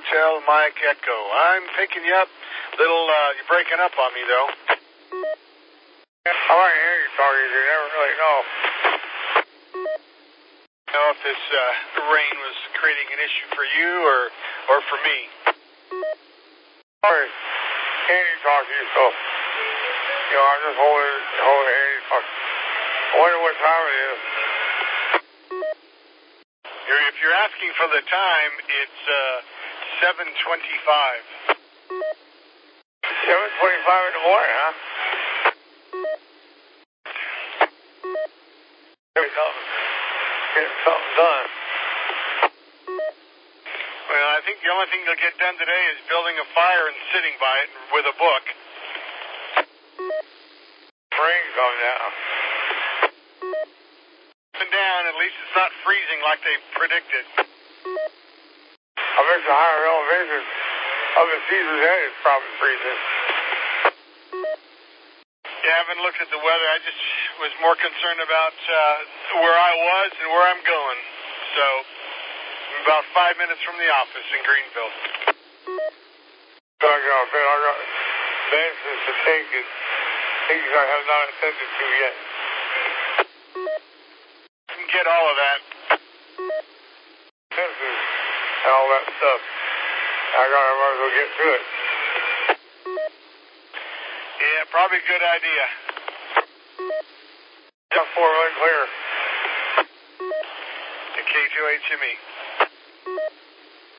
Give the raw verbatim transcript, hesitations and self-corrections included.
Hotel Mike Echo. I'm picking you up. Little, uh, you're breaking up on me, though. I like to hear you talking. You never really know. I don't know if this uh, rain was creating an issue for you or, or for me. Sorry. Can't even talk to you, so, you know, I'm just holding, holding handy talk. I wonder what time it is. You're, if you're asking for the time, it's uh, seven twenty-five. seven twenty-five in the morning, huh? Get something, get something done. Well, I think the only thing you'll get done today is building a fire and sitting by it with a book. Rain's coming down. Up and down, at least it's not freezing like they predicted. I bet the higher elevation of the season's head is probably freezing. Yeah, I haven't looked at the weather. I just was more concerned about uh, where I was and where I'm going. So, I'm about five minutes from the office in Greenville. So I got, I got medicines to take and things I have not attended to yet. You can get all of that. Medicines and all that stuff. I got to might as well get to it. Yeah, probably a good idea. Just four really clear. The K two H M E.